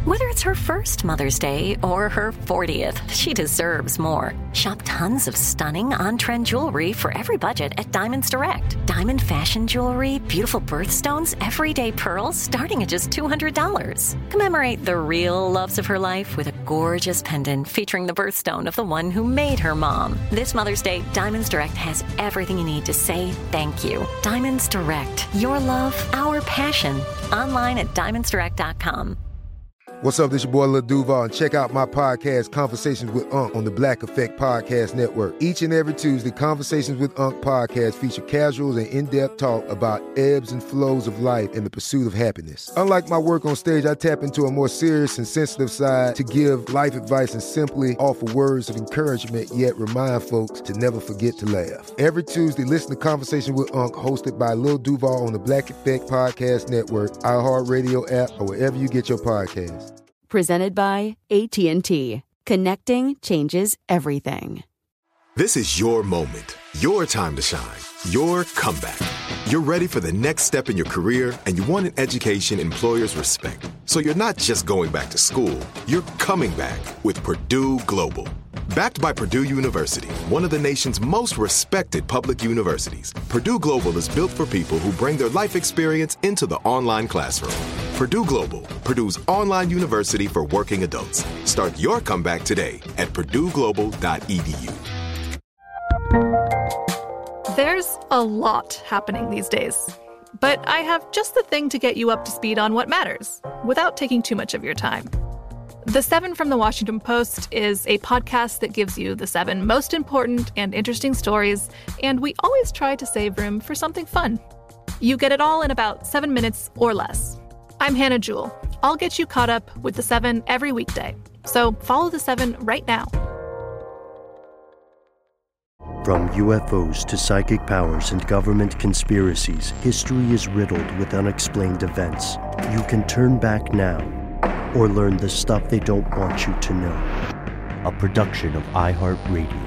Whether it's her first Mother's Day or her 40th, she deserves more. Shop tons of stunning on-trend jewelry for every budget at Diamonds Direct. Diamond fashion jewelry, beautiful birthstones, everyday pearls starting at just $200. Commemorate the real loves of her life with a gorgeous pendant featuring the birthstone of the one who made her mom. This Mother's Day, Diamonds Direct has everything you need to say thank you. Diamonds Direct. Your love, our passion. Online at diamondsdirect.com. What's up, this your boy Lil Duval, and check out my podcast, Conversations with Unc, on the Black Effect Podcast Network. Each and every Tuesday, Conversations with Unc podcast feature casuals and in-depth talk about ebbs and flows of life and the pursuit of happiness. Unlike my work on stage, I tap into a more serious and sensitive side to give life advice and simply offer words of encouragement, yet remind folks to never forget to laugh. Every Tuesday, listen to Conversations with Unc, hosted by Lil Duval on the Black Effect Podcast Network, iHeartRadio app, or wherever you get your podcasts. Presented by AT&T. Connecting changes everything. This is your moment, your time to shine, your comeback. You're ready for the next step in your career, and you want an education employers respect. So you're not just going back to school, you're coming back with Purdue Global. Backed by Purdue University, one of the nation's most respected public universities, Purdue Global is built for people who bring their life experience into the online classroom. Purdue Global, Purdue's online university for working adults. Start your comeback today at purdueglobal.edu. There's a lot happening these days, but I have just the thing to get you up to speed on what matters without taking too much of your time. The 7 from the Washington Post is a podcast that gives you the 7 most important and interesting stories, and we always try to save room for something fun. You get it all in about 7 minutes or less. I'm Hannah Jewell. I'll get you caught up with the 7 every weekday. So follow the 7 right now. From UFOs to psychic powers and government conspiracies, history is riddled with unexplained events. You can turn back now or learn the stuff they don't want you to know. A production of iHeartRadio.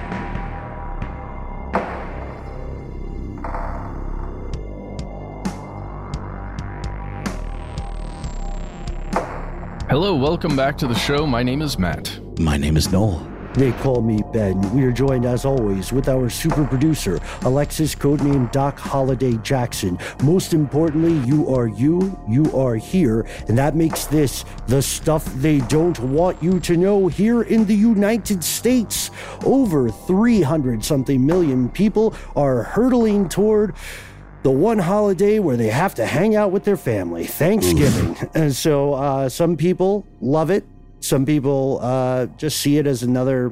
Hello, welcome back to the show. My name is Matt. My name is Noel. They call me Ben. We are joined, as always, with our super producer, Alexis, codename Doc Holliday Jackson. Most importantly, you are here, and that makes this the stuff they don't want you to know here in the United States. Over 300-something million people are hurtling toward the one holiday where they have to hang out with their family, Thanksgiving. And so some people love it. Some people just see it as another,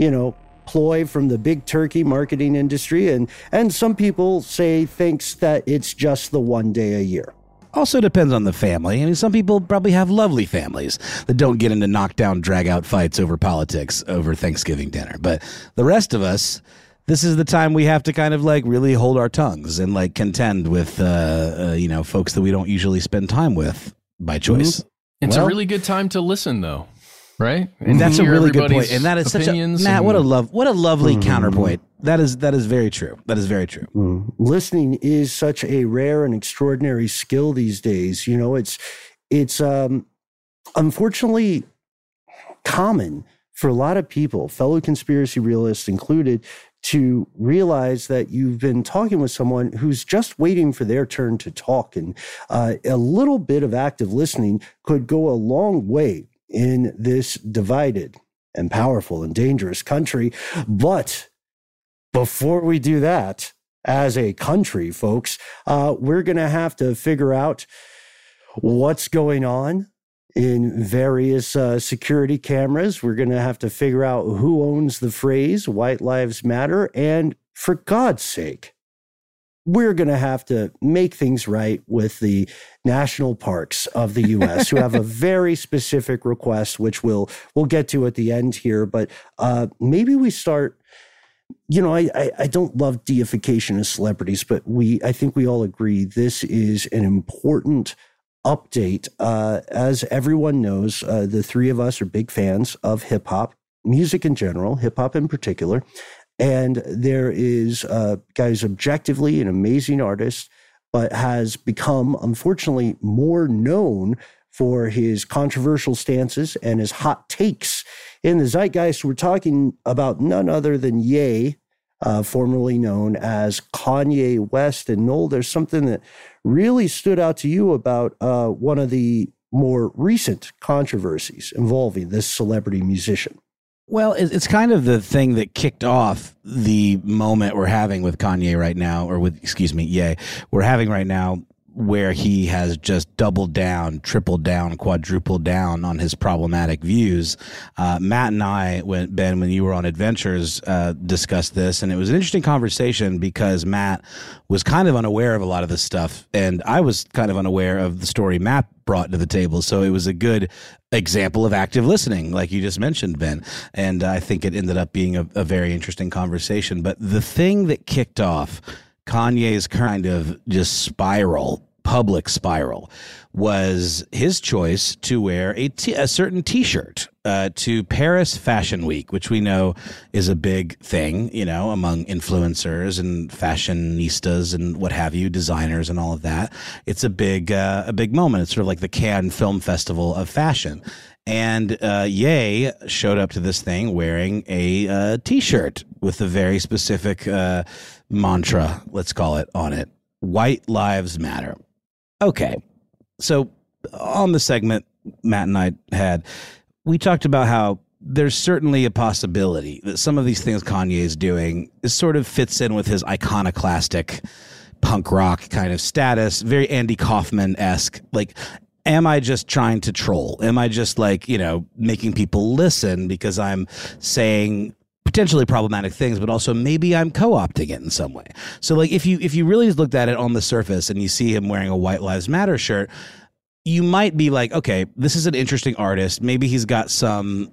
ploy from the big turkey marketing industry. And some people thinks that it's just the one day a year. Also depends on the family. I mean, some people probably have lovely families that don't get into knockdown, drag-out fights over politics over Thanksgiving dinner. But the rest of us, this is the time we have to kind of really hold our tongues and contend with, folks that we don't usually spend time with by choice. Mm-hmm. It's a really good time to listen, though. Right? And that's a really good point. And that is such a Matt, what a lovely counterpoint. That is very true. That is very true. Listening is such a rare and extraordinary skill these days. It's unfortunately common for a lot of people, fellow conspiracy realists included, to realize that you've been talking with someone who's just waiting for their turn to talk. And a little bit of active listening could go a long way in this divided and powerful and dangerous country. But before we do that, as a country, folks, we're going to have to figure out what's going on in various security cameras. We're going to have to figure out who owns the phrase White Lives Matter. And for God's sake, we're going to have to make things right with the national parks of the U.S., who have a very specific request, which we'll get to at the end here. But maybe we start, I don't love deification of celebrities, but I think we all agree this is an important update. As everyone knows, the three of us are big fans of hip hop, music in general, hip hop in particular. And there is guys objectively an amazing artist, but has become, unfortunately, more known for his controversial stances and his hot takes in the zeitgeist. We're talking about none other than Ye, formerly known as Kanye West. And Noel, there's something that really stood out to you about one of the more recent controversies involving this celebrity musician. Well, it's kind of the thing that kicked off the moment we're having with Kanye right now, or with, Ye, we're having right now, where he has just doubled down, tripled down, quadrupled down on his problematic views. Matt and I, Ben, when you were on Adventures, discussed this, and it was an interesting conversation because Matt was kind of unaware of a lot of this stuff, and I was kind of unaware of the story Matt brought to the table. So it was a good example of active listening, like you just mentioned, Ben. And I think it ended up being a very interesting conversation. But the thing that kicked off Kanye's kind of just public spiral, was his choice to wear a certain T-shirt to Paris Fashion Week, which we know is a big thing, among influencers and fashionistas and what have you, designers and all of that. It's a big moment. It's sort of like the Cannes Film Festival of fashion. And Ye showed up to this thing wearing a T-shirt with a very specific mantra, let's call it, on it. White Lives Matter. Okay, so on the segment Matt and I had, we talked about how there's certainly a possibility that some of these things Kanye is doing sort of fits in with his iconoclastic punk rock kind of status, very Andy Kaufman-esque. Like, am I just trying to troll? Am I just making people listen because I'm saying potentially problematic things, but also maybe I'm co-opting it in some way? So if you really looked at it on the surface and you see him wearing a White Lives Matter shirt, you might be like, okay, this is an interesting artist. Maybe he's got some,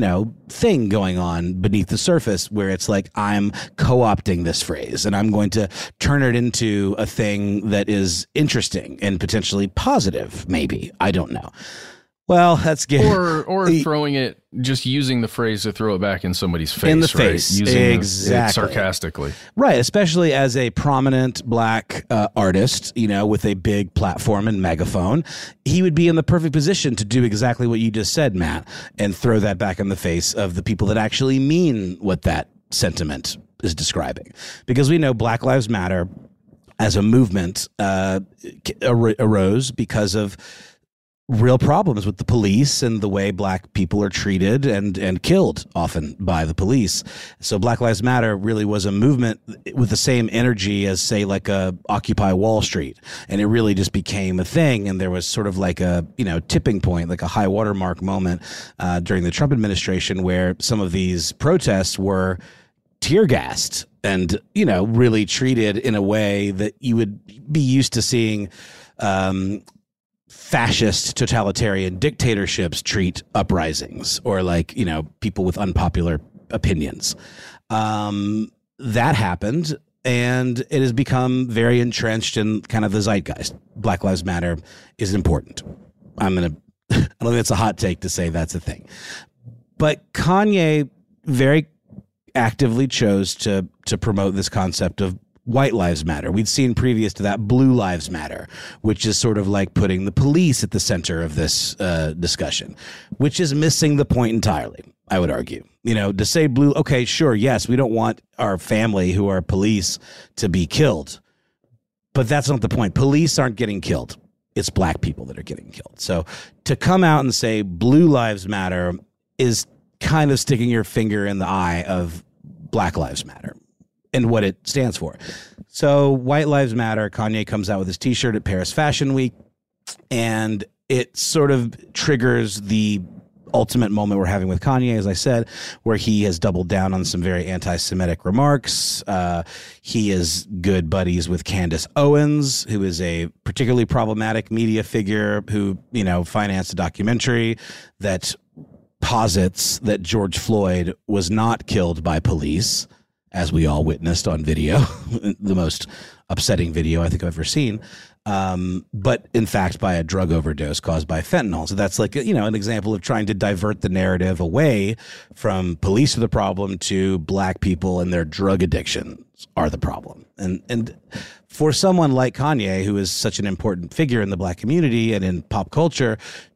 thing going on beneath the surface where it's like, I'm co-opting this phrase and I'm going to turn it into a thing that is interesting and potentially positive. Maybe. I don't know. Well, that's good. Or throwing it, just using the phrase to throw it back in somebody's face. In the face. Right? Using exactly. it sarcastically. Right. Especially as a prominent black artist, with a big platform and megaphone, he would be in the perfect position to do exactly what you just said, Matt, and throw that back in the face of the people that actually mean what that sentiment is describing. Because we know Black Lives Matter as a movement arose because of real problems with the police and the way black people are treated and killed often by the police. So Black Lives Matter really was a movement with the same energy as, say, like a Occupy Wall Street. And it really just became a thing. And there was sort of like a, tipping point, like a high watermark moment during the Trump administration where some of these protests were tear gassed and, really treated in a way that you would be used to seeing fascist totalitarian dictatorships treat uprisings or people with unpopular opinions. That happened, and it has become very entrenched in kind of the zeitgeist. Black Lives Matter is important. I don't think it's a hot take to say that's a thing. But Kanye very actively chose to promote this concept of White Lives Matter. We'd seen previous to that Blue Lives Matter, which is sort of like putting the police at the center of this discussion, which is missing the point entirely, I would argue. To say blue, okay, sure, yes, we don't want our family who are police to be killed, but that's not the point. Police aren't getting killed. It's black people that are getting killed. So to come out and say Blue Lives Matter is kind of sticking your finger in the eye of Black Lives Matter and what it stands for. So White Lives Matter, Kanye comes out with his T-shirt at Paris Fashion Week, and it sort of triggers the ultimate moment we're having with Kanye, as I said, where he has doubled down on some very anti-Semitic remarks. He is good buddies with Candace Owens, who is a particularly problematic media figure who, financed a documentary that posits that George Floyd was not killed by police, as we all witnessed on video, the most upsetting video I think I've ever seen, but in fact by a drug overdose caused by fentanyl. So that's like, an example of trying to divert the narrative away from police are the problem to black people and their drug addictions are the problem. And for someone like Kanye, who is such an important figure in the black community and in pop culture,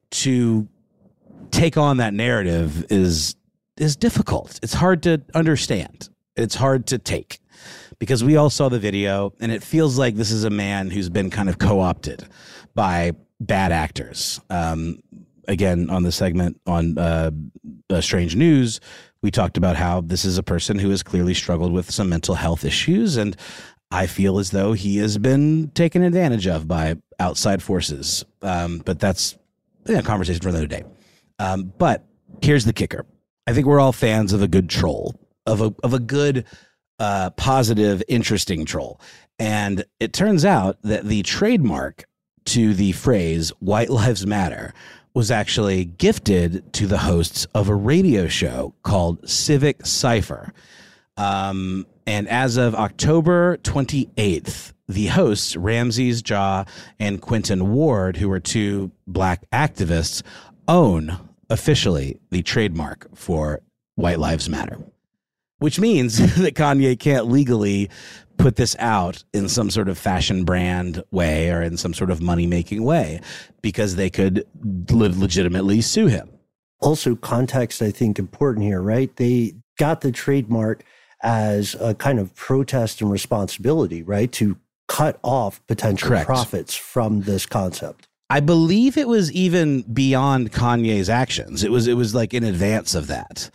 to take on that narrative is difficult. It's hard to understand. It's hard to take because we all saw the video and it feels like this is a man who's been kind of co-opted by bad actors. Again, on the segment on Strange News, we talked about how this is a person who has clearly struggled with some mental health issues, and I feel as though he has been taken advantage of by outside forces. But that's a conversation for another day. But here's the kicker. I think we're all fans of a good troll, of a good, positive, interesting troll. And it turns out that the trademark to the phrase "White Lives Matter" was actually gifted to the hosts of a radio show called Civic Cypher. And as of October 28th, the hosts, Ramses Ja and Quentin Ward, who are two black activists, own officially the trademark for White Lives Matter, which means that Kanye can't legally put this out in some sort of fashion brand way or in some sort of money-making way because they could legitimately sue him. Also, context, I think, important here, right? They got the trademark as a kind of protest and responsibility, right? To cut off potential profits from this concept. I believe it was even beyond Kanye's actions. It was like in advance of that.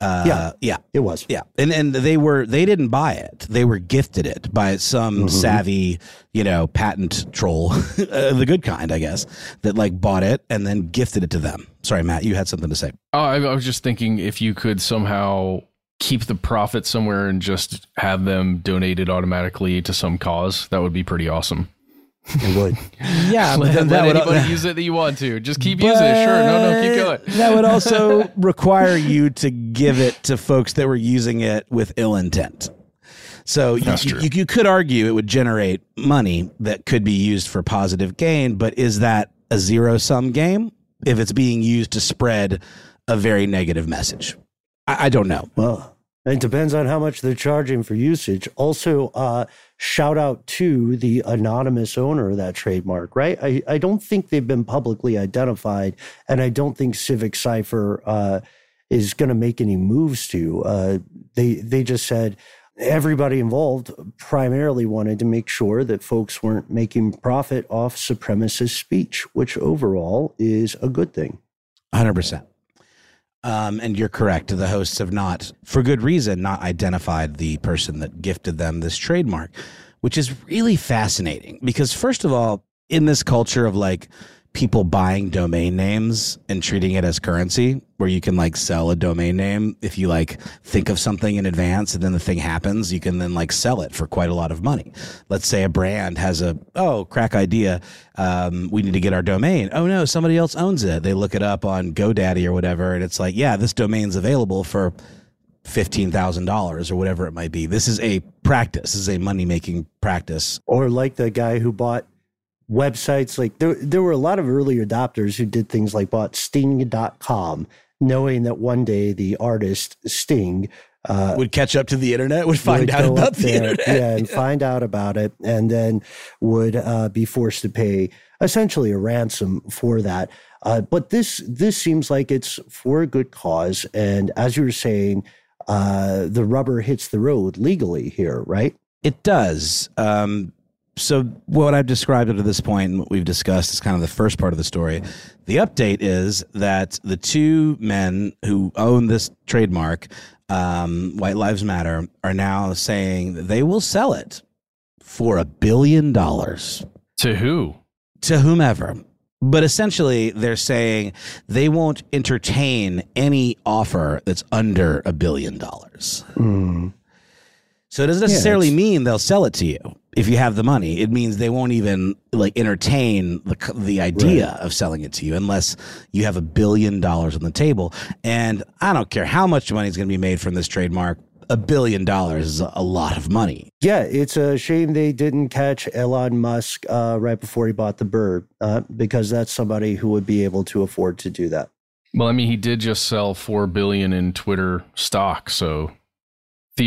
It was. Yeah. And they didn't buy it. They were gifted it by some savvy, patent troll, the good kind, I guess, that like bought it and then gifted it to them. Sorry, Matt, you had something to say. Oh, I was just thinking if you could somehow keep the profit somewhere and just have them donated automatically to some cause, that would be pretty awesome. It would. Yeah, but then let anybody use it that you want to. Just keep using it. Sure. No, keep going. That would also require you to give it to folks that were using it with ill intent. So you could argue it would generate money that could be used for positive gain, but is that a zero-sum game if it's being used to spread a very negative message? I don't know. Well, it depends on how much they're charging for usage. Also, shout out to the anonymous owner of that trademark, right? I don't think they've been publicly identified, and I don't think Civic Cypher is going to make any moves to. They just said everybody involved primarily wanted to make sure that folks weren't making profit off supremacist speech, which overall is a good thing. 100%. And you're correct. The hosts have not, for good reason, not identified the person that gifted them this trademark, which is really fascinating because, first of all, in this culture of like people buying domain names and treating it as currency, where you can like sell a domain name if you like think of something in advance and then the thing happens, you can then like sell it for quite a lot of money. Let's say a brand has crack idea. We need to get our domain. Oh no, somebody else owns it. They look it up on GoDaddy or whatever. And it's like, yeah, this domain's available for $15,000 or whatever it might be. This is a practice. This is a money-making practice. Or like the guy who bought websites, like there were a lot of early adopters who did things like bought Sting.com, knowing that one day the artist Sting would catch up to the internet, would find out about the internet. Yeah, and find out about it, and then would be forced to pay essentially a ransom for that. But this seems like it's for a good cause. And as you were saying, the rubber hits the road legally here, right? It does. So what I've described up to this point and what we've discussed is kind of the first part of the story. The update is that the two men who own this trademark, White Lives Matter, are now saying that they will sell it for $1 billion. To who? To whomever. But essentially, they're saying they won't entertain any offer that's under $1 billion. So it doesn't necessarily mean they'll sell it to you if you have the money. It means they won't even like entertain the idea of selling it to you unless you have $1 billion on the table. And I don't care how much money is going to be made from this trademark. $1 billion is a lot of money. Yeah, it's a shame they didn't catch Elon Musk right before he bought the bird, because that's somebody who would be able to afford to do that. Well, I mean, he did just sell $4 billion in Twitter stock, so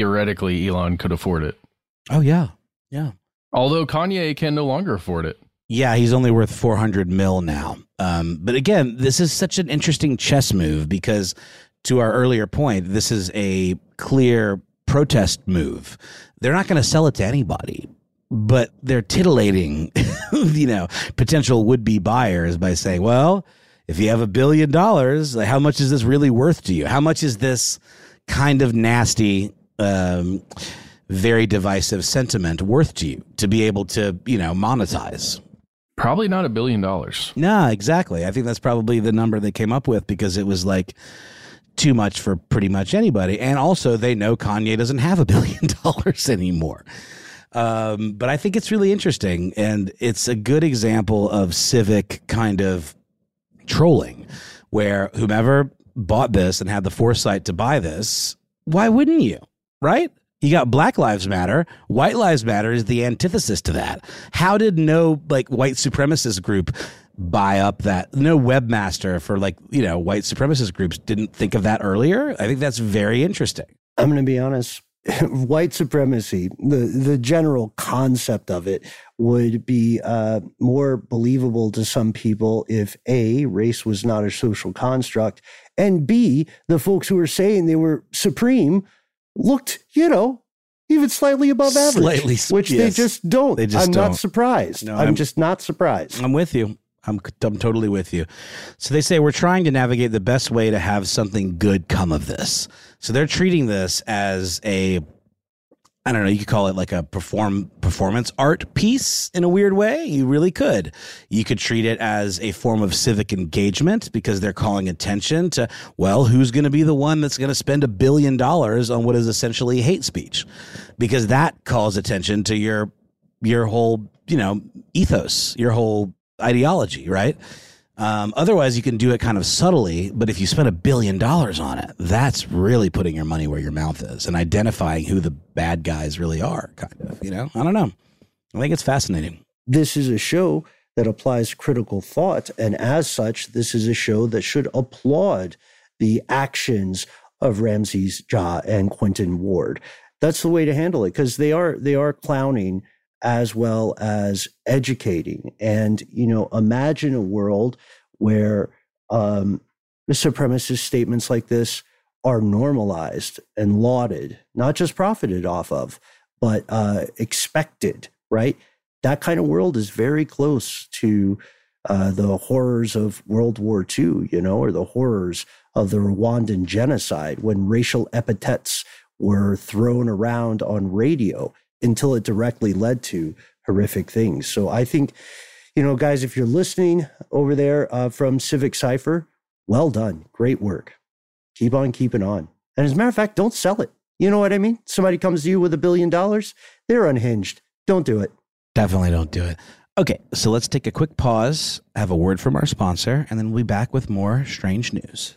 theoretically, Elon could afford it. Oh, yeah. Yeah. Although Kanye can no longer afford it. Yeah, he's only worth $400 million now. But again, this is such an interesting chess move because, to our earlier point, this is a clear protest move. They're not going to sell it to anybody, but they're titillating, potential would-be buyers by saying, well, if you have $1 billion, like, how much is this really worth to you? How much is this kind of nasty, very divisive sentiment worth to you to be able to, monetize? Probably not $1 billion. No, exactly. I think that's probably the number they came up with because it was like too much for pretty much anybody. And also they know Kanye doesn't have $1 billion anymore. But I think it's really interesting. And it's a good example of civic kind of trolling where whomever bought this and had the foresight to buy this, why wouldn't you? Right? You got Black Lives Matter. White Lives Matter is the antithesis to that. How did no white supremacist group buy up that? No webmaster for white supremacist groups didn't think of that earlier. I think that's very interesting. I'm going to be honest. White supremacy, the general concept of it would be more believable to some people if A, race was not a social construct, and B, the folks who were saying they were supreme looked, even slightly above average, which yes. They just don't. I'm not surprised. No, I'm just not surprised. I'm with you. I'm totally with you. So they say we're trying to navigate the best way to have something good come of this. So they're treating this as I don't know, you could call it like a performance art piece in a weird way. You really could. You could treat it as a form of civic engagement because they're calling attention to, well, who's going to be the one that's going to spend $1 billion on what is essentially hate speech? Because that calls attention to your whole, ethos, your whole ideology, right? Otherwise, you can do it kind of subtly, but if you spend $1 billion on it, that's really putting your money where your mouth is and identifying who the bad guys really are, kind of, I don't know. I think it's fascinating. This is a show that applies critical thought, and as such, this is a show that should applaud the actions of Ramses Ja and Quentin Ward. That's the way to handle it, because they are clowning as well as educating. And, imagine a world where supremacist statements like this are normalized and lauded, not just profited off of, but expected, right? That kind of world is very close to the horrors of World War II, or the horrors of the Rwandan genocide when racial epithets were thrown around on radio until it directly led to horrific things. So I think, guys, if you're listening over there from Civic Cypher, well done. Great work. Keep on keeping on. And as a matter of fact, don't sell it. You know what I mean? Somebody comes to you with $1 billion, they're unhinged. Don't do it. Definitely don't do it. Okay, so let's take a quick pause, have a word from our sponsor, and then we'll be back with more strange news.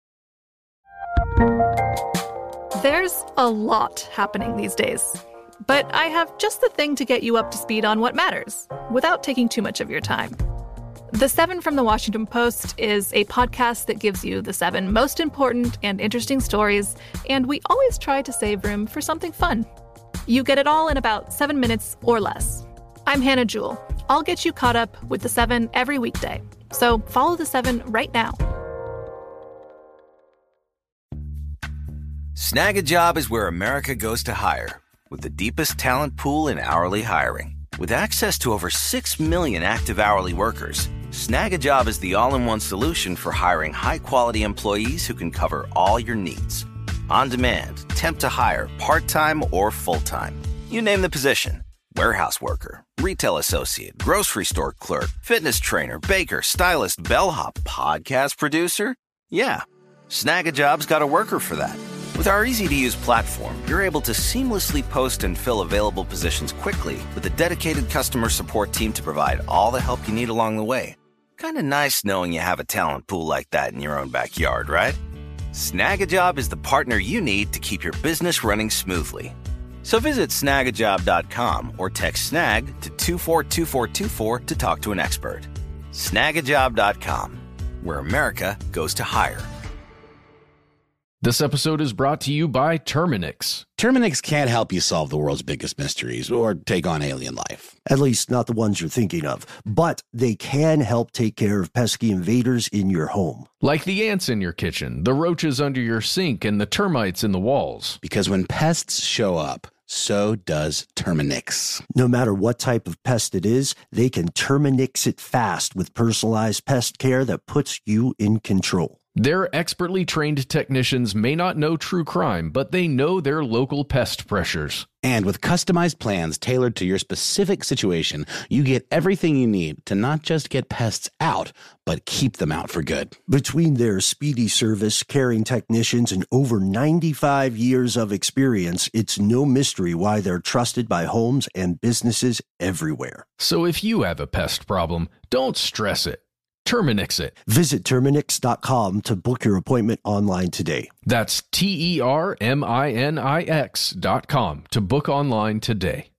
There's a lot happening these days. But I have just the thing to get you up to speed on what matters, without taking too much of your time. The 7 from the Washington Post is a podcast that gives you the 7 most important and interesting stories, and we always try to save room for something fun. You get it all in about 7 minutes or less. I'm Hannah Jewell. I'll get you caught up with the 7 every weekday. So follow the 7 right now. Snag a Job is where America goes to hire, with the deepest talent pool in hourly hiring. With access to over 6 million active hourly workers, Snag a Job is the all-in-one solution for hiring high-quality employees who can cover all your needs. On demand, temp to hire, part-time or full-time. You name the position. Warehouse worker, retail associate, grocery store clerk, fitness trainer, baker, stylist, bellhop, podcast producer. Yeah, Snag a Job's got a worker for that. With our easy-to-use platform, you're able to seamlessly post and fill available positions quickly with a dedicated customer support team to provide all the help you need along the way. Kind of nice knowing you have a talent pool like that in your own backyard, right? Snag a Job is the partner you need to keep your business running smoothly. So visit snagajob.com or text SNAG to 242424 to talk to an expert. Snagajob.com, where America goes to hire. This episode is brought to you by Terminix. Terminix can't help you solve the world's biggest mysteries or take on alien life. At least not the ones you're thinking of. But they can help take care of pesky invaders in your home. Like the ants in your kitchen, the roaches under your sink, and the termites in the walls. Because when pests show up, so does Terminix. No matter what type of pest it is, they can Terminix it fast with personalized pest care that puts you in control. Their expertly trained technicians may not know true crime, but they know their local pest pressures. And with customized plans tailored to your specific situation, you get everything you need to not just get pests out, but keep them out for good. Between their speedy service, caring technicians, and over 95 years of experience, it's no mystery why they're trusted by homes and businesses everywhere. So if you have a pest problem, don't stress it. Terminix it. Visit Terminix.com to book your appointment online today. That's TERMINIX.com to book online today.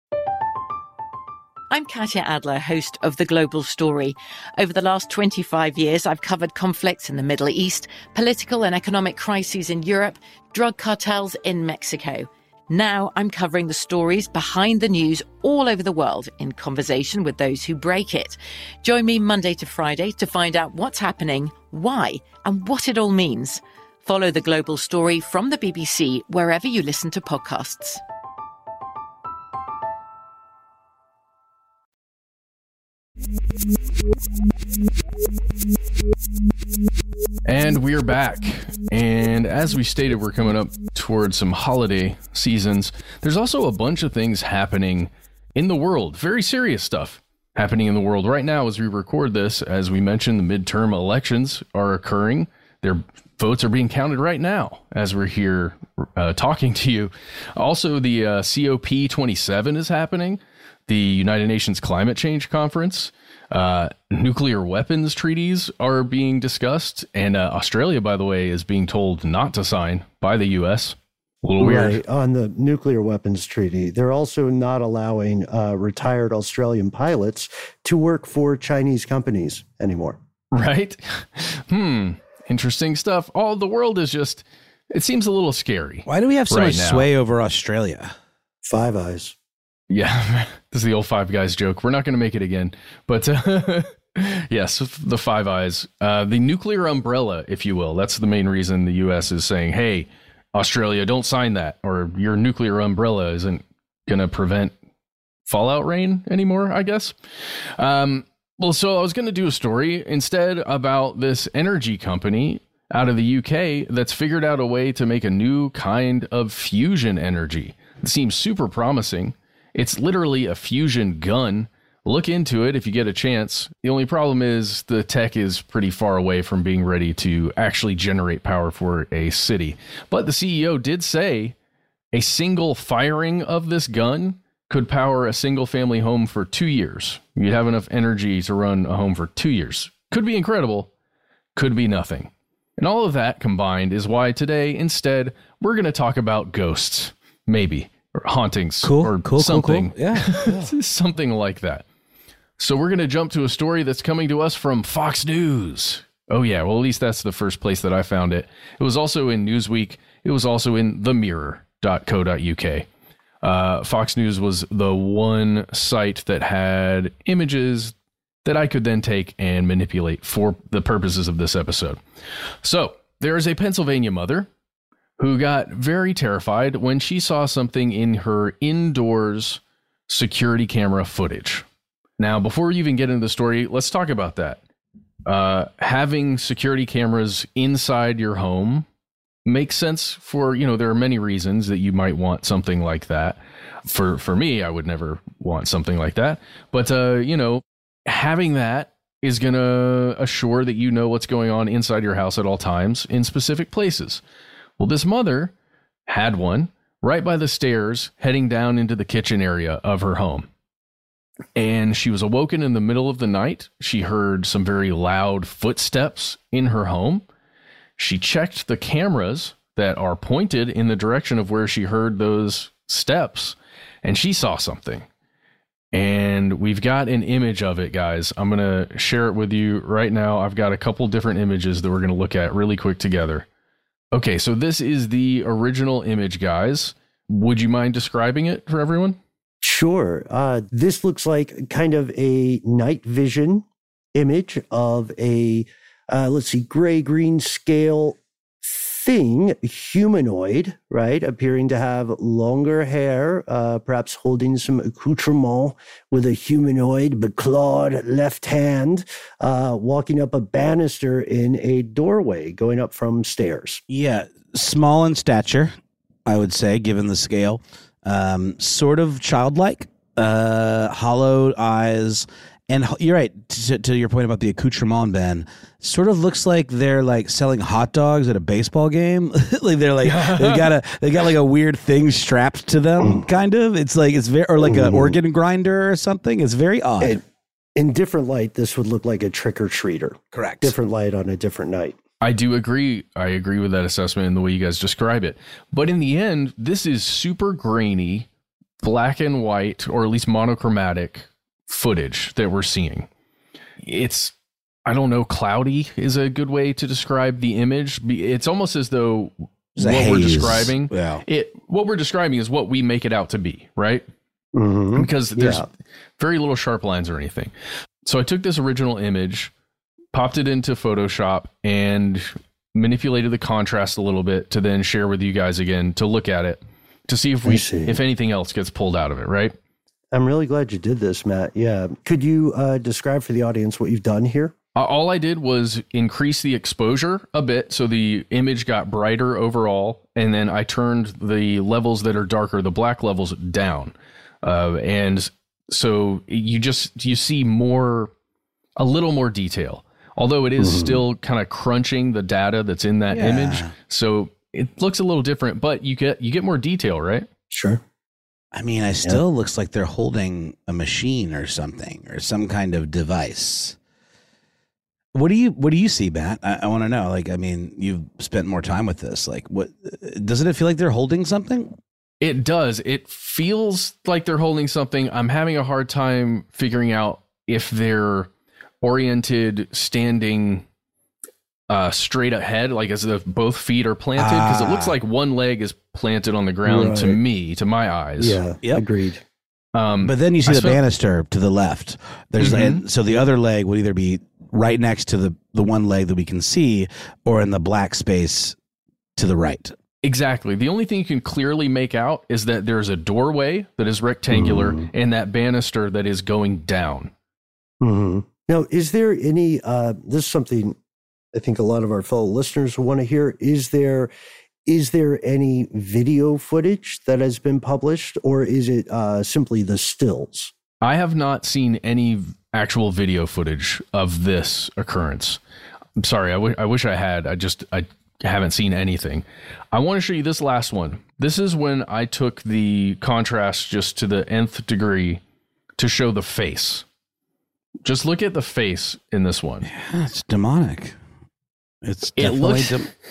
I'm Katya Adler, host of The Global Story. Over the last 25 years, I've covered conflicts in the Middle East, political and economic crises in Europe, drug cartels in Mexico. Now I'm covering the stories behind the news all over the world in conversation with those who break it. Join me Monday to Friday to find out what's happening, why, and what it all means. Follow The Global Story from the BBC wherever you listen to podcasts. And we're back. And as we stated, we're coming up towards some holiday seasons. There's also a bunch of things happening in the world. Very serious stuff happening in the world right now as we record this. As we mentioned, the midterm elections are occurring. Their votes are being counted right now as we're here talking to you. Also, the COP27 is happening. The United Nations Climate Change Conference. Nuclear weapons treaties are being discussed, and Australia, by the way, is being told not to sign by the U.S. A little weird. Right, on the nuclear weapons treaty. They're also not allowing retired Australian pilots to work for Chinese companies anymore. Right? Interesting stuff. All the world is just, it seems a little scary. Why do we have so much sway over Australia? Five Eyes. Yeah, this is the old Five Guys joke. We're not going to make it again. But yes, the Five Eyes, the nuclear umbrella, if you will. That's the main reason the U.S. is saying, hey, Australia, don't sign that, or your nuclear umbrella isn't going to prevent fallout rain anymore, I guess. Well, so I was going to do a story instead about this energy company out of the UK that's figured out a way to make a new kind of fusion energy. It seems super promising. It's literally a fusion gun. Look into it if you get a chance. The only problem is the tech is pretty far away from being ready to actually generate power for a city. But the CEO did say a single firing of this gun could power a single family home for 2 years. You'd have enough energy to run a home for 2 years. Could be incredible, could be nothing. And all of that combined is why today, instead, we're going to talk about ghosts. Maybe. Or hauntings, something. Cool. Yeah. Something like that. So we're going to jump to a story that's coming to us from Fox News. Oh, yeah. Well, at least that's the first place that I found it. It was also in Newsweek. It was also in themirror.co.uk. Fox News was the one site that had images that I could then take and manipulate for the purposes of this episode. So there is a Pennsylvania mother who got very terrified when she saw something in her indoors security camera footage. Now, before we even get into the story, let's talk about that. Having security cameras inside your home makes sense for, there are many reasons that you might want something like that. For me, I would never want something like that. But, having that is going to assure that you know what's going on inside your house at all times in specific places. Well, this mother had one right by the stairs heading down into the kitchen area of her home. And she was awoken in the middle of the night. She heard some very loud footsteps in her home. She checked the cameras that are pointed in the direction of where she heard those steps, and she saw something. And we've got an image of it, guys. I'm going to share it with you right now. I've got a couple different images that we're going to look at really quick together. Okay, so this is the original image, guys. Would you mind describing it for everyone? Sure. This looks like kind of a night vision image of a, gray-green scale thing, humanoid, right? Appearing to have longer hair, perhaps holding some accoutrement with a humanoid but clawed left hand, walking up a banister in a doorway, going up from stairs. Yeah, small in stature, I would say, given the scale. Sort of childlike, hollowed eyes. And you're right, to your point about the accoutrement, Ben, sort of looks like they're like selling hot dogs at a baseball game. Like they're like, they got like a weird thing strapped to them, kind of. It's like, it's very, or like an organ grinder or something. It's very odd. In different light, this would look like a trick-or-treater. Correct. Different light on a different night. I do agree. I agree with that assessment and the way you guys describe it. But in the end, this is super grainy, black and white, or at least monochromatic footage that we're seeing. It's, I don't know, cloudy is a good way to describe the image. It's almost as though what we're describing, what we're describing is what we make it out to be, right? Mm-hmm. Because there's very little sharp lines or anything. So I took this original image, popped it into Photoshop, and manipulated the contrast a little bit to then share with you guys again to look at it to see if anything else gets pulled out of it, right? I'm really glad you did this, Matt. Yeah. Could you describe for the audience what you've done here? All I did was increase the exposure a bit so the image got brighter overall, and then I turned the levels that are darker, the black levels, down. And so you see a little more detail, although it is still kind of crunching the data that's in that image. So it looks a little different, but you get more detail, right? Sure. I mean, it still looks like they're holding a machine or something, or some kind of device. What do you see, Matt? I want to know. Like, I mean, you've spent more time with this. Like, what doesn't it feel like they're holding something? It does. It feels like they're holding something. I'm having a hard time figuring out if they're oriented, standing straight ahead, like as if both feet are planted, because it looks like one leg is planted on the ground to my eyes. Yeah, agreed. But then you see the banister to the left. There's and so the other leg would either be right next to the one leg that we can see, or in the black space to the right. Exactly. The only thing you can clearly make out is that there's a doorway that is rectangular and that banister that is going down. Mm-hmm. Now, is there any, this is something I think a lot of our fellow listeners will want to hear. Is there any video footage that has been published, or is it simply the stills? I have not seen any actual video footage of this occurrence. I'm sorry. I wish I had. I haven't seen anything. I want to show you this last one. This is when I took the contrast just to the nth degree to show the face. Just look at the face in this one. Yeah, it's demonic. It's definitely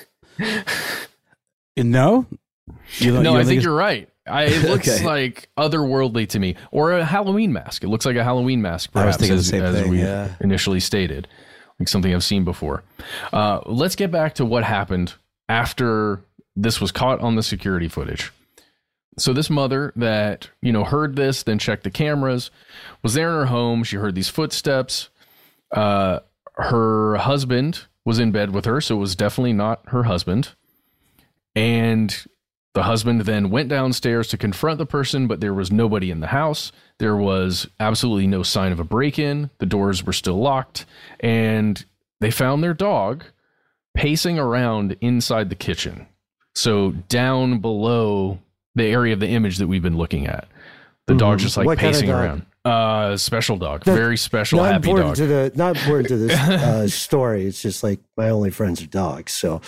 No? I think you're right. It looks like otherworldly to me, or a Halloween mask. It looks like a Halloween mask, perhaps, I was thinking the same thing, we initially stated, like something I've seen before. Let's get back to what happened after this was caught on the security footage. So this mother that, heard this, then checked the cameras, was there in her home. She heard these footsteps. Her husband was in bed with her, so it was definitely not her husband. And the husband then went downstairs to confront the person, but there was nobody in the house. There was absolutely no sign of a break-in. The doors were still locked, and they found their dog pacing around inside the kitchen. So down below the area of the image that we've been looking at, the dog's just like pacing around. Special dog, very special, happy dog. Not important to this story. It's just like my only friends are dogs. So,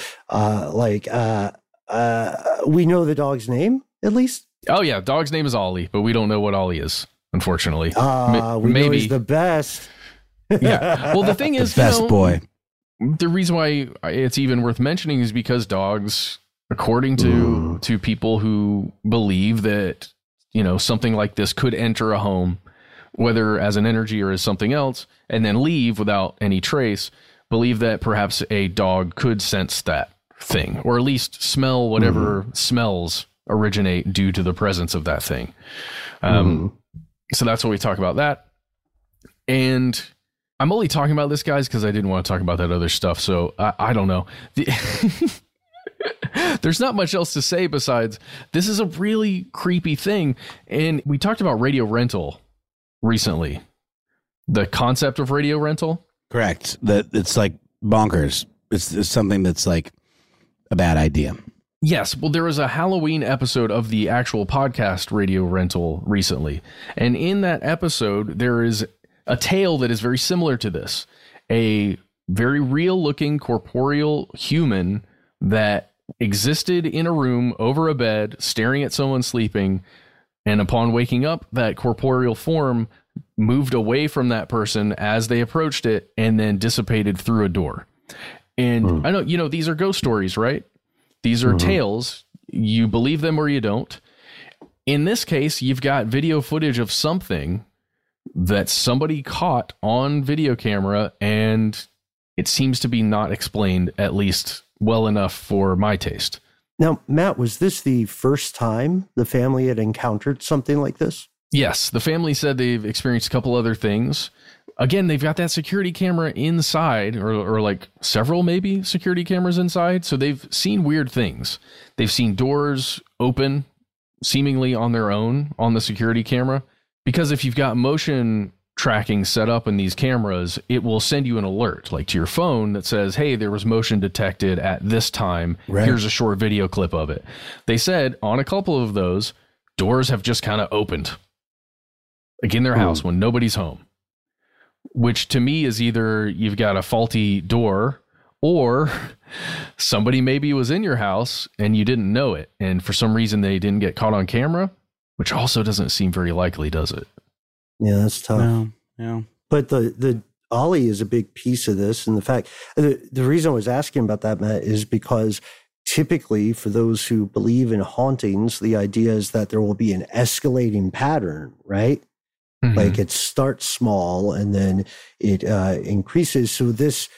we know the dog's name at least. Oh yeah, dog's name is Ollie, but we don't know what Ollie is, unfortunately. We know he's the best. Yeah. Well, the thing is, the best boy. The reason why it's even worth mentioning is because dogs, according to people who believe that something like this could enter a home, whether as an energy or as something else, and then leave without any trace, believe that perhaps a dog could sense that thing, or at least smell whatever smells originate due to the presence of that thing. So that's what we talk about that. And I'm only talking about this, guys, because I didn't want to talk about that other stuff. So I don't know. There's not much else to say besides this is a really creepy thing. And we talked about radio rental recently. The concept of radio rental. Correct. That it's like bonkers. It's something that's like a bad idea. Yes. Well, there was a Halloween episode of the actual podcast Radio Rental recently. And in that episode, there is a tale that is very similar to this. A very real looking corporeal human that existed in a room over a bed, staring at someone sleeping. And upon waking up, that corporeal form moved away from that person as they approached it and then dissipated through a door. And I know, these are ghost stories, right? These are tales. You believe them or you don't. In this case, you've got video footage of something that somebody caught on video camera, and it seems to be not explained, at least well enough for my taste. Now, Matt, was this the first time the family had encountered something like this? Yes, the family said they've experienced a couple other things. Again, they've got that security camera inside, or like several maybe security cameras inside. So they've seen weird things. They've seen doors open seemingly on their own on the security camera. Because if you've got motion tracking set up in these cameras, it will send you an alert like to your phone that says, hey, there was motion detected at this time. Right. Here's a short video clip of it. They said on a couple of those, doors have just kind of opened like in their house when nobody's home. Which to me is either you've got a faulty door or somebody maybe was in your house and you didn't know it. And for some reason they didn't get caught on camera, which also doesn't seem very likely, does it? Yeah, that's tough. No, yeah. But the Ollie is a big piece of this. And the fact, the reason I was asking about that, Matt, is because typically for those who believe in hauntings, the idea is that there will be an escalating pattern, right? Mm-hmm. Like it starts small and then it increases. So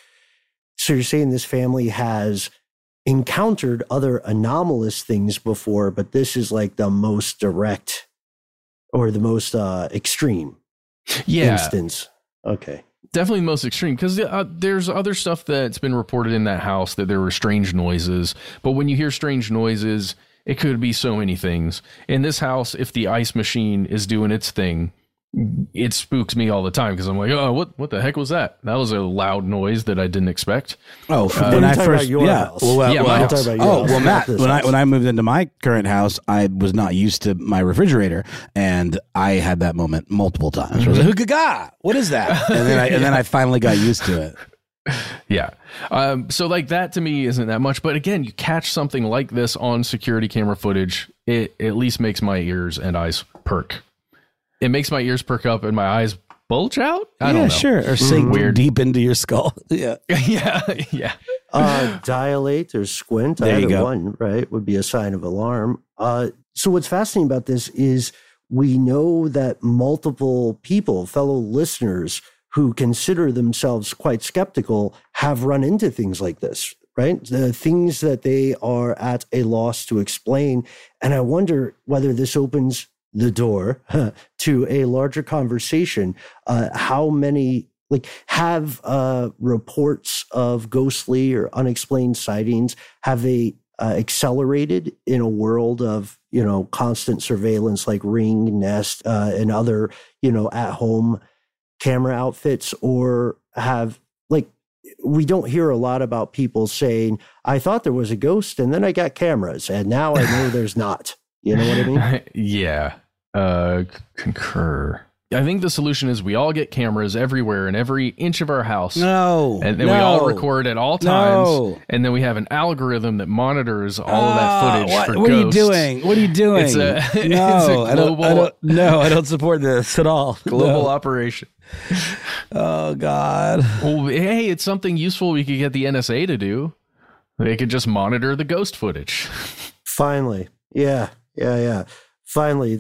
you're saying this family has encountered other anomalous things before, but this is like the most direct or the most extreme instance. Okay. Definitely the most extreme, because there's other stuff that's been reported in that house that there were strange noises. But when you hear strange noises, it could be so many things. In this house, if the ice machine is doing its thing, it spooks me all the time because I'm like, oh, what the heck was that? That was a loud noise that I didn't expect. Oh, when I first, house. Matt, when I moved into my current house, I was not used to my refrigerator, and I had that moment multiple times. I was like, "Hoo-ga-ga, what is that?" And then I finally got used to it. Yeah. So like that to me isn't that much, but again, you catch something like this on security camera footage, it at least makes my ears and eyes perk. It makes my ears perk up and my eyes bulge out. I don't know. Sure. Or sink weird deep into your skull. Yeah. Yeah. Dilate or squint. There you go. One, right, would be a sign of alarm. So what's fascinating about this is we know that multiple people, fellow listeners who consider themselves quite skeptical, have run into things like this, right? The things that they are at a loss to explain. And I wonder whether this opens the door to a larger conversation. How many have reports of ghostly or unexplained sightings, have they accelerated in a world of, constant surveillance like Ring, Nest, and other, at-home camera outfits? Or we don't hear a lot about people saying, I thought there was a ghost and then I got cameras and now I know there's not. You know what I mean? Yeah. Concur. I think the solution is we all get cameras everywhere in every inch of our house. No. And then we all record at all times. No. And then we have an algorithm that monitors all of that footage for what ghosts. What are you doing? It's a global... I don't support this at all. Global operation. Oh, God. Well, hey, it's something useful we could get the NSA to do. They could just monitor the ghost footage. Finally. Yeah. Finally,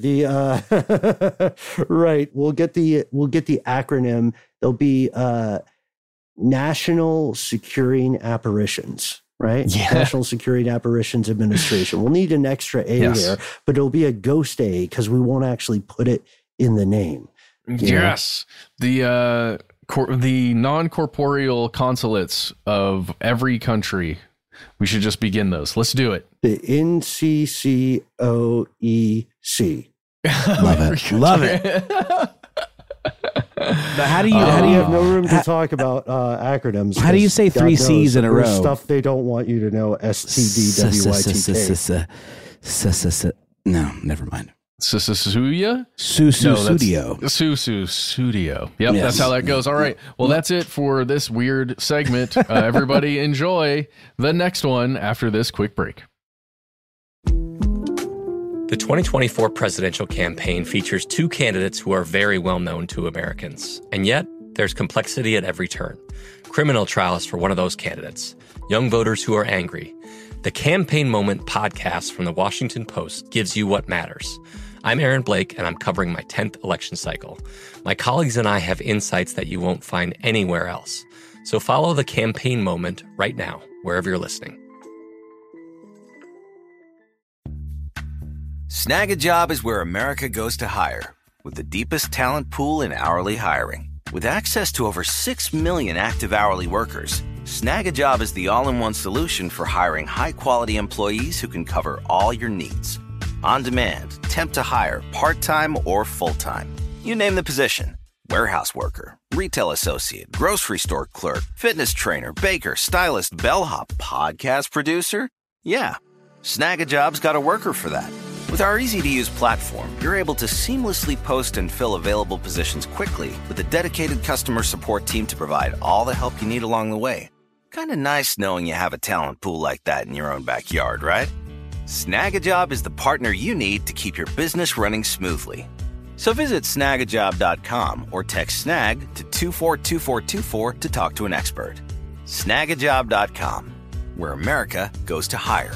right. We'll get the acronym. There'll be National Securing Apparitions, right? Yeah. National Security and Apparitions Administration. We'll need an extra A there, but it'll be a ghost A because we won't actually put it in the name. Yes. The non-corporeal consulates of every country. We should just begin those. Let's do it. The NCCOEC. Love it. But how do you have no room to talk about acronyms? How do you say three C's in a row? Stuff they don't want you to know. STDWYTK. No, never mind. Susuya? Susudio. Susudio. Yep, that's how that goes. All right. Well, that's it for this weird segment. Everybody enjoy the next one after this quick break. The 2024 presidential campaign features two candidates who are very well known to Americans. And yet, there's complexity at every turn. Criminal trials for one of those candidates. Young voters who are angry. The Campaign Moment podcast from the Washington Post gives you what matters. I'm Aaron Blake, and I'm covering my 10th election cycle. My colleagues and I have insights that you won't find anywhere else. So follow The Campaign Moment right now, wherever you're listening. Snag a Job is where America goes to hire, with the deepest talent pool in hourly hiring. With access to over 6 million active hourly workers, Snag a Job is the all-in-one solution for hiring high-quality employees who can cover all your needs. On demand, temp to hire, part-time or full-time. You name the position. Warehouse worker, retail associate, grocery store clerk, fitness trainer, baker, stylist, bellhop, podcast producer. Yeah, Snag a Job's got a worker for that. With our easy-to-use platform, you're able to seamlessly post and fill available positions quickly with a dedicated customer support team to provide all the help you need along the way. Kind of nice knowing you have a talent pool like that in your own backyard, right? Snag a Job is the partner you need to keep your business running smoothly. So visit snagajob.com or text snag to 242424 to talk to an expert. Snagajob.com, where America goes to hire.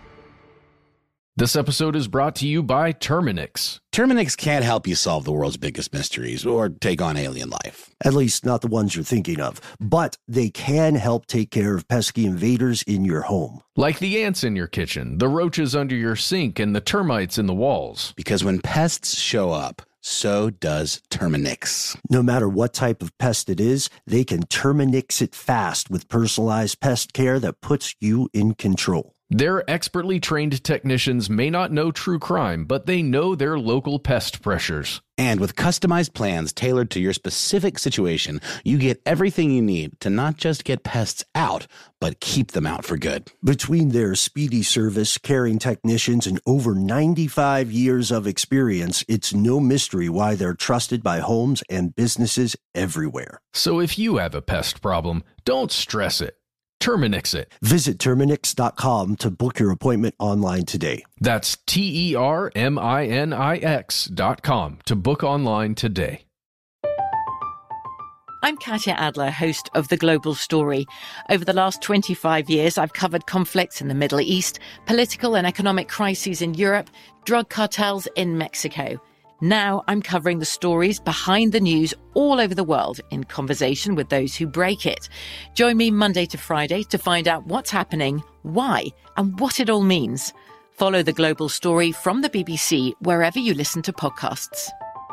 This episode is brought to you by Terminix. Terminix can't help you solve the world's biggest mysteries or take on alien life. At least not the ones you're thinking of. But they can help take care of pesky invaders in your home. Like the ants in your kitchen, the roaches under your sink, and the termites in the walls. Because when pests show up, so does Terminix. No matter what type of pest it is, they can Terminix it fast with personalized pest care that puts you in control. Their expertly trained technicians may not know true crime, but they know their local pest pressures. And with customized plans tailored to your specific situation, you get everything you need to not just get pests out, but keep them out for good. Between their speedy service, caring technicians, and over 95 years of experience, it's no mystery why they're trusted by homes and businesses everywhere. So if you have a pest problem, don't stress it. Terminix it. Visit Terminix.com to book your appointment online today. That's TERMINIX.com to book online today. I'm Katya Adler, host of The Global Story. Over the last 25 years, I've covered conflicts in the Middle East, political and economic crises in Europe, drug cartels in Mexico. Now I'm covering the stories behind the news all over the world in conversation with those who break it. Join me Monday to Friday to find out what's happening, why, and what it all means. Follow The Global Story from the BBC wherever you listen to podcasts.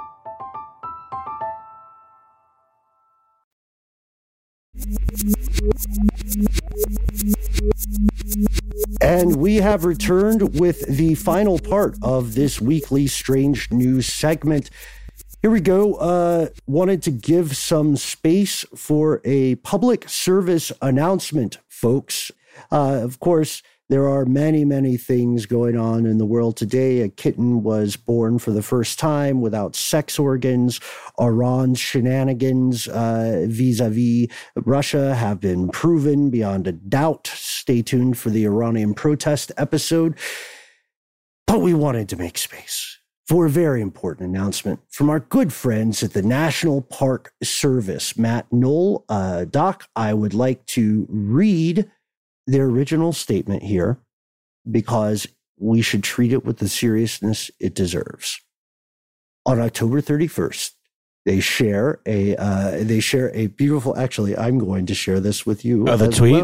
And we have returned with the final part of this weekly Strange News segment. Here we go. Wanted to give some space for a public service announcement, folks. Of course, there are many, many things going on in the world today. A kitten was born for the first time without sex organs. Iran's shenanigans vis-a-vis Russia have been proven beyond a doubt. Stay tuned for the Iranian protest episode. But we wanted to make space for a very important announcement from our good friends at the National Park Service. Matt Knoll, Doc, I would like to read their original statement here because we should treat it with the seriousness it deserves. On October 31st, they share a beautiful, actually, I'm going to share this with you the as tweet? well.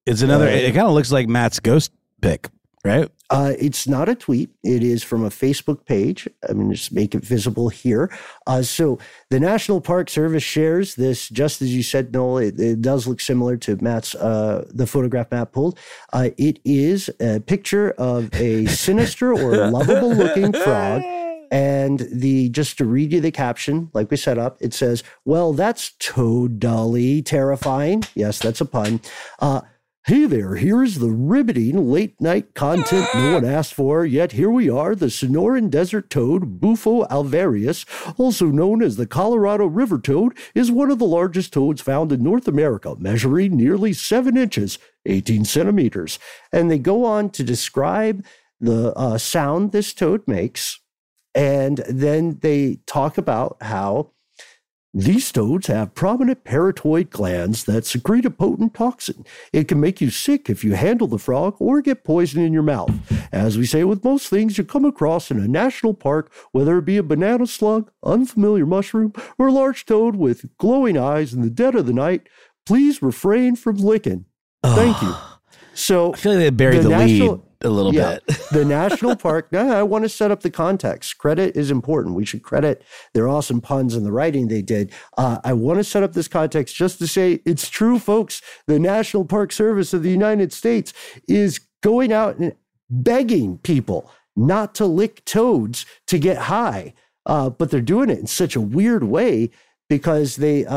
It's another. It kind of looks like Matt's ghost pic, right? It's not a tweet. It is from a Facebook page. I'm going to just make it visible here. So the National Park Service shares this, just as you said, Noel. It does look similar to Matt's, the photograph Matt pulled. It is a picture of a sinister or lovable looking frog. And just to read you the caption, like we set up, it says, "Well, that's totally terrifying." Yes, that's a pun. "Hey there, here's the riveting late-night content no one asked for, yet here we are. The Sonoran desert toad, Bufo alvarius, also known as the Colorado river toad, is one of the largest toads found in North America, measuring nearly 7 inches, 18 centimeters." And they go on to describe the sound this toad makes, and then they talk about how these toads have prominent parotoid glands that secrete a potent toxin. It can make you sick if you handle the frog or get poison in your mouth. As we say with most things you come across in a national park, whether it be a banana slug, unfamiliar mushroom, or a large toad with glowing eyes in the dead of the night, please refrain from licking. Thank you. So I feel like they buried the lead a little bit. The national park, I want to set up the context. Credit is important. We should credit their awesome puns and the writing they did. I want to set up this context just to say it's true, folks. The National Park Service of the United States is going out and begging people not to lick toads to get high. But they're doing it in such a weird way because they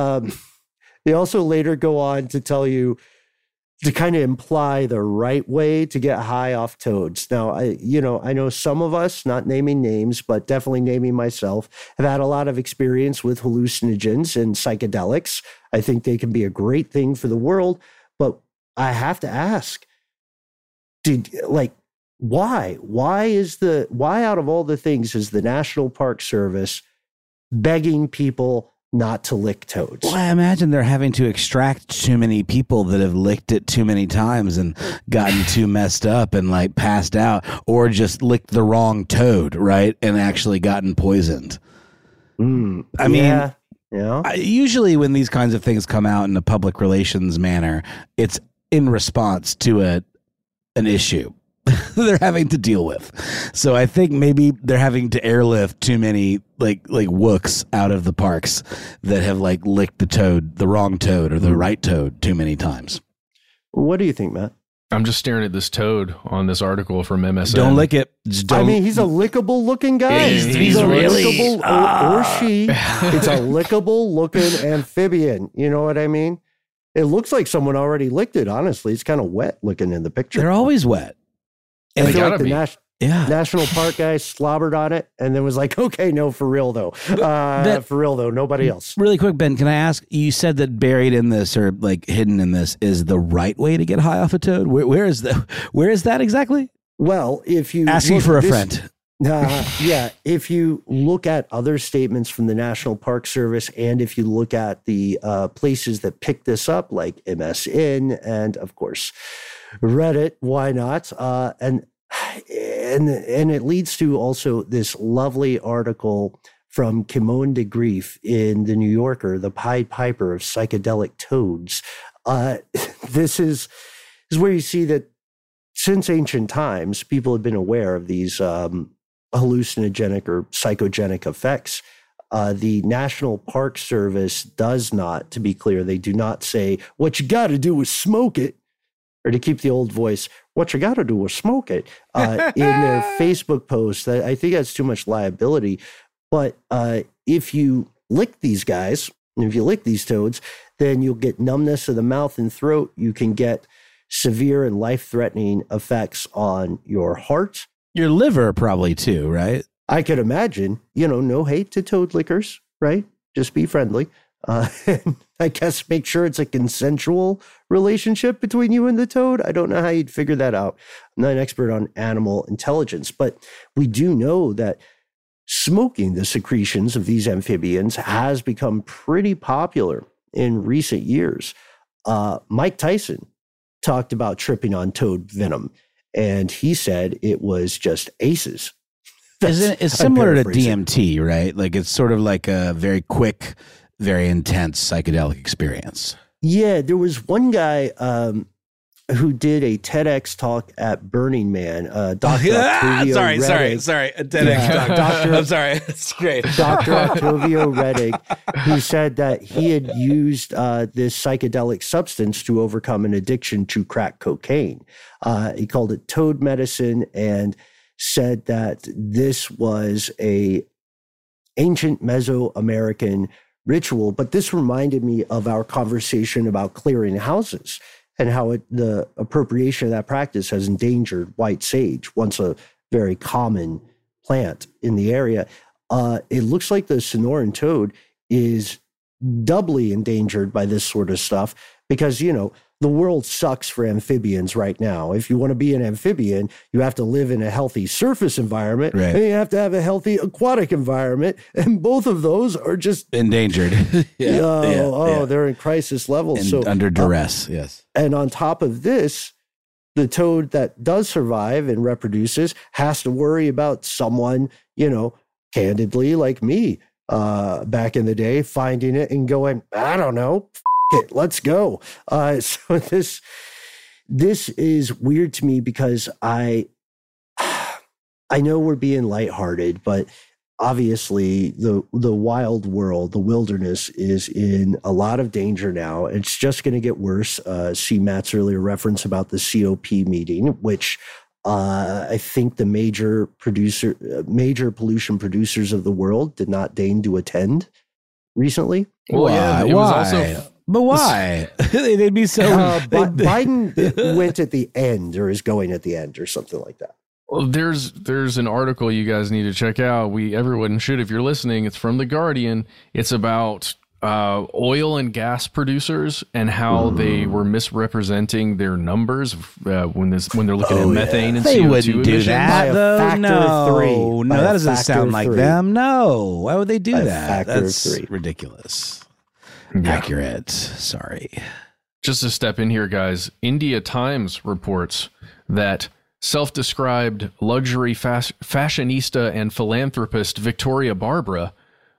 also later go on to tell you to kind of imply the right way to get high off toads. Now, I know some of us, not naming names, but definitely naming myself, have had a lot of experience with hallucinogens and psychedelics. I think they can be a great thing for the world, but I have to ask, why? Why out of all the things is the National Park Service begging people not to lick toads? Well, I imagine they're having to extract too many people that have licked it too many times and gotten too messed up and like passed out, or just licked the wrong toad, right? And actually gotten poisoned. I mean, usually when these kinds of things come out in a public relations manner, it's in response to an issue they're having to deal with. So I think maybe they're having to airlift too many like wooks out of the parks that have like licked the wrong toad or the right toad too many times. What do you think, Matt? I'm just staring at this toad on this article from MSN. Don't lick it. I mean, he's a lickable looking guy. He's a really lickable, or she. It's a lickable looking amphibian. You know what I mean? It looks like someone already licked it. Honestly, it's kind of wet looking in the picture. They're always wet. And I feel like the national park guy slobbered on it and then was like, okay, no, for real though. Nobody else. Really quick, Ben, can I ask, you said that buried in this or like hidden in this is the right way to get high off a toad. Where is that exactly? Well, if you asking for a friend. If you look at other statements from the National Park Service, and if you look at the places that pick this up, like MSN and of course Reddit, why not? And it leads to also this lovely article from Kimon de Grief in the New Yorker, the Pied Piper of Psychedelic Toads. This is where you see that since ancient times, people have been aware of these hallucinogenic or psychogenic effects. The National Park Service does not, to be clear, they do not say, what you got to do is smoke it, or to keep the old voice, what you got to do is smoke it, in their Facebook post. I think that's too much liability. But if you lick these guys, if you lick these toads, then you'll get numbness of the mouth and throat. You can get severe and life-threatening effects on your heart. Your liver probably too, right? I could imagine, no hate to toad lickers, right? Just be friendly. And I guess make sure it's a consensual relationship between you and the toad. I don't know how you'd figure that out. I'm not an expert on animal intelligence, but we do know that smoking the secretions of these amphibians has become pretty popular in recent years. Mike Tyson talked about tripping on toad venom, and he said it was just aces. It's similar to DMT, right? Like it's sort of like a very quick, very intense psychedelic experience. Yeah, there was one guy, who did a TEDx talk at Burning Man. Dr. Octavio Rettig. Sorry. A TEDx talk. Doctor, I'm sorry. It's great. Dr. Octavio Rettig, who said that he had used this psychedelic substance to overcome an addiction to crack cocaine. He called it toad medicine and said that this was a ancient Mesoamerican ritual. But this reminded me of our conversation about clearing houses and how the appropriation of that practice has endangered white sage, once a very common plant in the area. It looks like the Sonoran toad is doubly endangered by this sort of stuff because, the world sucks for amphibians right now. If you want to be an amphibian, you have to live in a healthy surface environment, right, and you have to have a healthy aquatic environment, and both of those are just endangered. They're in crisis levels. And so under duress, yes. And on top of this, the toad that does survive and reproduces has to worry about someone, candidly like me back in the day, finding it and going, I don't know, it, let's go. So this is weird to me because I know we're being lighthearted, but obviously the wild world, the wilderness, is in a lot of danger now. It's just going to get worse. See Matt's earlier reference about the COP meeting, which I think the major pollution producers of the world did not deign to attend recently. Well, yeah, it was also. But why? They'd be so. Biden went at the end, or is going at the end, or something like that. Well, there's an article you guys need to check out. Everyone should, if you're listening. It's from The Guardian. It's about oil and gas producers and how they were misrepresenting their numbers when they're looking at methane and they CO2 wouldn't do emissions. that. No, that doesn't sound like them. No, why would they do that? That's ridiculous. Yeah. Accurate. Sorry. Just to step in here, guys. India Times reports that self-described luxury fashionista and philanthropist Victoria Barbara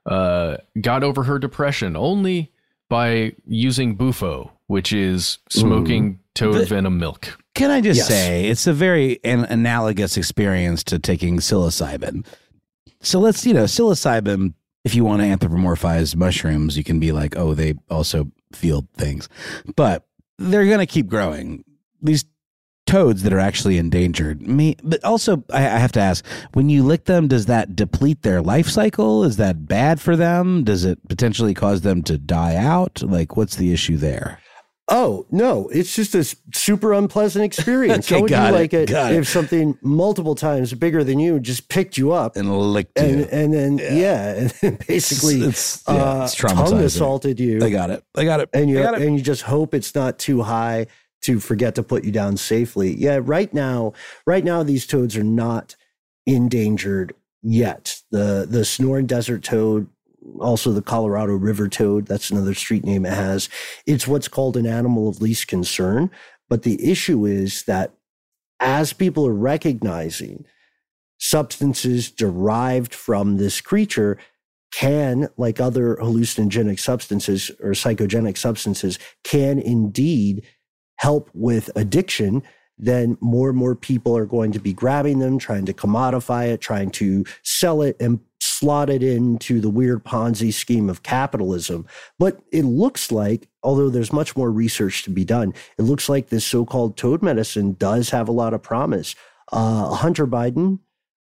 got over her depression only by using Bufo, which is smoking toad venom milk. Can I just say, it's a very analogous experience to taking psilocybin. So let's, psilocybin, if you want to anthropomorphize mushrooms, you can be like, oh, they also feel things. But they're going to keep growing. These toads that are actually endangered. But also, I have to ask, when you lick them, does that deplete their life cycle? Is that bad for them? Does it potentially cause them to die out? Like, what's the issue there? Oh, no, it's just a super unpleasant experience. How would you like it if something multiple times bigger than you just picked you up and licked you? And then, and then basically it's tongue assaulted you. I got it. And you just hope it's not too high to forget to put you down safely. Yeah, right now, these toads are not endangered yet. The Sonoran Desert toad, also the Colorado River toad, that's another street name it has. It's what's called an animal of least concern. But the issue is that as people are recognizing substances derived from this creature can, like other hallucinogenic substances or psychogenic substances, can indeed help with addiction, then more and more people are going to be grabbing them, trying to commodify it, trying to sell it and slot it into the weird Ponzi scheme of capitalism. But it looks like, although there's much more research to be done, it looks like this so-called toad medicine does have a lot of promise. Hunter Biden,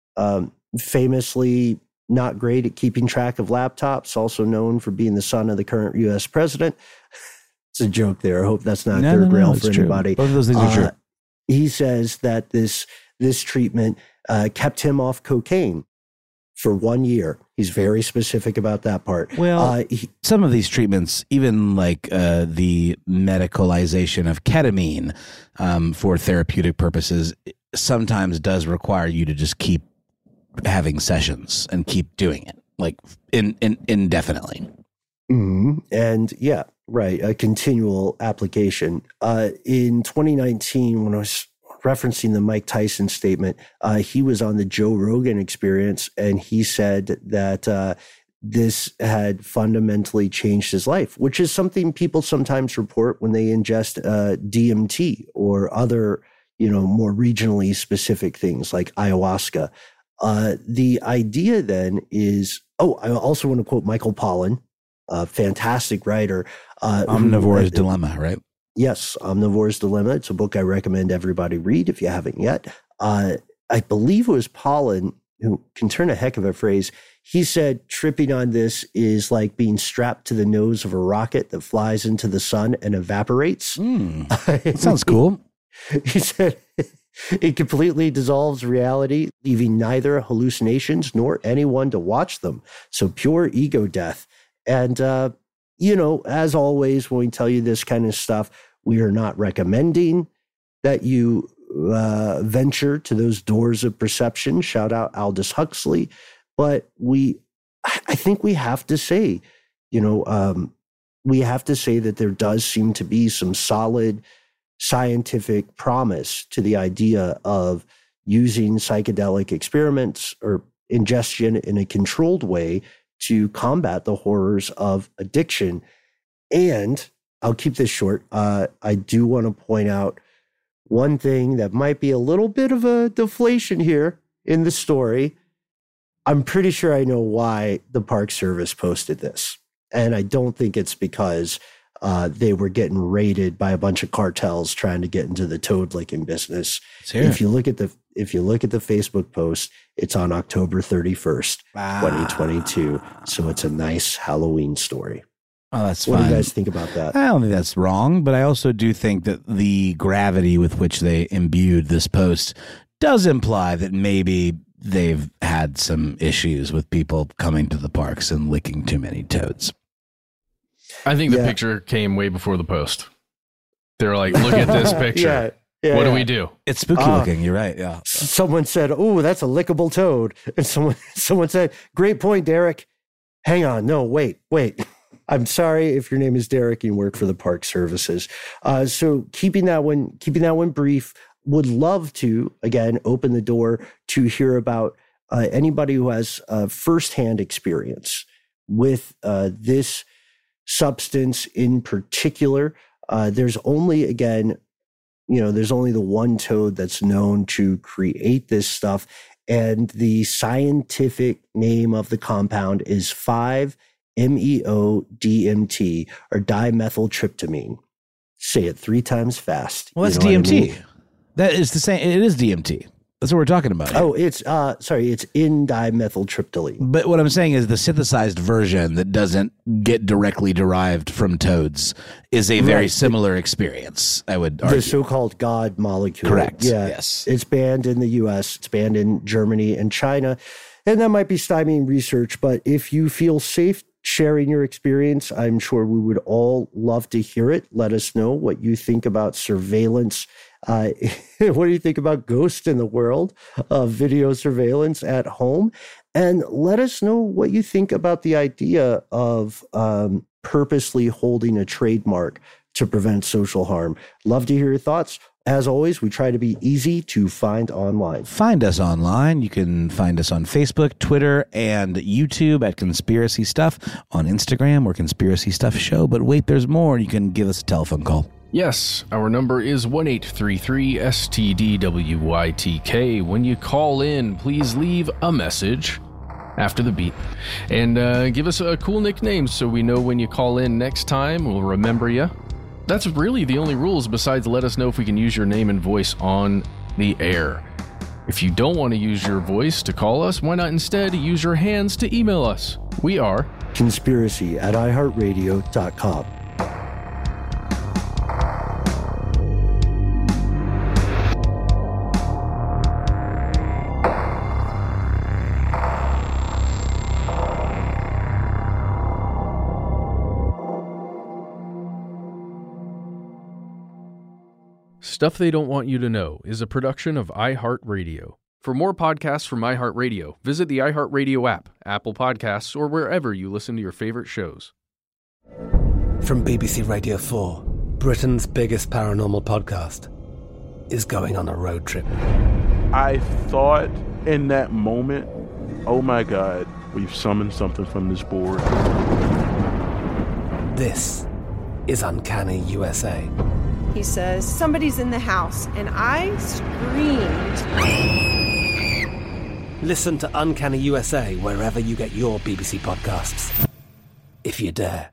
famously not great at keeping track of laptops, also known for being the son of the current U.S. president. It's a joke there. I hope that's not third rail for anybody. Both of those things are true. He says that this treatment kept him off cocaine for 1 year. He's very specific about that part. Well, some of these treatments, even like the medicalization of ketamine for therapeutic purposes, sometimes does require you to just keep having sessions and keep doing it, like indefinitely. Mm-hmm. And yeah, right, a continual application. In 2019, when I was referencing the Mike Tyson statement, he was on the Joe Rogan Experience, and he said that this had fundamentally changed his life, which is something people sometimes report when they ingest DMT or other, more regionally specific things like ayahuasca. The idea then is, I also want to quote Michael Pollan, a fantastic writer. Omnivore's Dilemma, right? Yes, Omnivore's Dilemma. It's a book I recommend everybody read if you haven't yet. I believe it was Pollan, who can turn a heck of a phrase. He said tripping on this is like being strapped to the nose of a rocket that flies into the sun and evaporates. That sounds cool. He said it completely dissolves reality, leaving neither hallucinations nor anyone to watch them. So pure ego death. And, as always, when we tell you this kind of stuff, we are not recommending that you venture to those doors of perception. Shout out Aldous Huxley. But I think we have to say, that there does seem to be some solid scientific promise to the idea of using psychedelic experiments or ingestion in a controlled way to combat the horrors of addiction. And I'll keep this short. I do want to point out one thing that might be a little bit of a deflation here in the story. I'm pretty sure I know why the Park Service posted this. And I don't think it's because they were getting raided by a bunch of cartels trying to get into the toad licking business. If you look at the Facebook post, it's on October 31st, 2022. So it's a nice Halloween story. Oh, that's what fine. do you guys think about that? I don't think that's wrong, but I also do think that the gravity with which they imbued this post does imply that maybe they've had some issues with people coming to the parks and licking too many toads. I think the picture came way before the post. They're like, look at this picture. What do we do? It's spooky looking. You're right. Yeah. Someone said, "Oh, that's a lickable toad," and someone said, "Great point, Derek." Hang on, no, wait. I'm sorry if your name is Derek and you work for the Park Services. So keeping that one brief. Would love to again open the door to hear about anybody who has firsthand experience with this substance in particular. There's only the one toad that's known to create this stuff. And the scientific name of the compound is 5-MeO-DMT or dimethyltryptamine. Say it 3 times fast. Well, that's DMT. That is the same. It is DMT. That's what we're talking about here. Oh, it's it's in dimethyltryptamine. But what I'm saying is the synthesized version that doesn't get directly derived from toads is a very similar experience, I would argue. The so-called God molecule. Correct. Yeah. Yes. It's banned in the US, it's banned in Germany and China. And that might be stymieing research, but if you feel safe sharing your experience, I'm sure we would all love to hear it. Let us know what you think about surveillance. What do you think about ghosts in the world of video surveillance at home? And let us know what you think about the idea of purposely holding a trademark to prevent social harm. Love to hear your thoughts. As always, we try to be easy to find online. Find us online. You can find us on Facebook, Twitter, and YouTube at Conspiracy Stuff. On Instagram, we're Conspiracy Stuff Show. But wait, there's more. You can give us a telephone call. Yes, our number is 1-833-STDWYTK. When you call in, please leave a message after the beep and give us a cool nickname so we know when you call in next time, we'll remember you. That's really the only rules besides let us know if we can use your name and voice on the air. If you don't want to use your voice to call us, why not instead use your hands to email us? We are conspiracy@iheartradio.com. Stuff They Don't Want You to Know is a production of iHeartRadio. For more podcasts from iHeartRadio, visit the iHeartRadio app, Apple Podcasts, or wherever you listen to your favorite shows. From BBC Radio 4, Britain's biggest paranormal podcast is going on a road trip. I thought in that moment, oh my God, We've summoned something from this board. This is Uncanny USA. He says, somebody's in the house, and I screamed. Listen to Uncanny USA wherever you get your BBC podcasts, if you dare.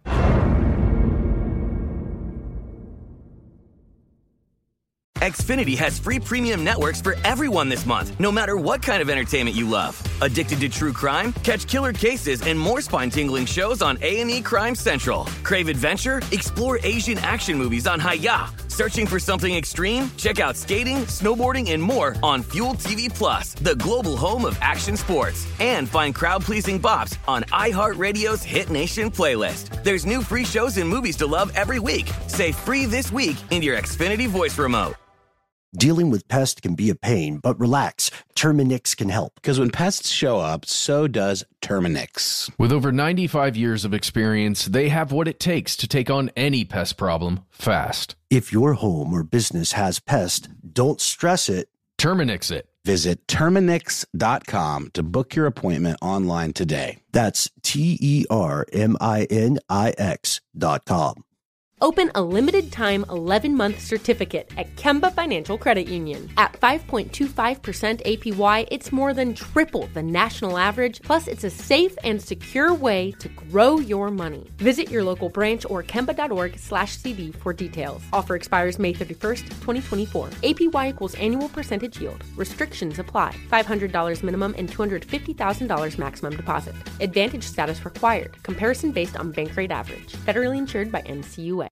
Xfinity has free premium networks for everyone this month, no matter what kind of entertainment you love. Addicted to true crime? Catch killer cases and more spine-tingling shows on A&E Crime Central. Crave adventure? Explore Asian action movies on Hi-YAH. Searching for something extreme? Check out skating, snowboarding, and more on Fuel TV Plus, the global home of action sports. And find crowd-pleasing bops on iHeartRadio's Hit Nation playlist. There's new free shows and movies to love every week. Say free this week in your Xfinity voice remote. Dealing with pests can be a pain, but relax. Terminix can help. Because when pests show up, so does Terminix. With over 95 years of experience, they have what it takes to take on any pest problem fast. If your home or business has pests, don't stress it. Terminix it. Visit Terminix.com to book your appointment online today. That's TERMINIX.com. Open a limited-time 11-month certificate at Kemba Financial Credit Union. At 5.25% APY, it's more than triple the national average, plus it's a safe and secure way to grow your money. Visit your local branch or kemba.org/cb for details. Offer expires May 31st, 2024. APY equals annual percentage yield. Restrictions apply. $500 minimum and $250,000 maximum deposit. Advantage status required. Comparison based on bank rate average. Federally insured by NCUA.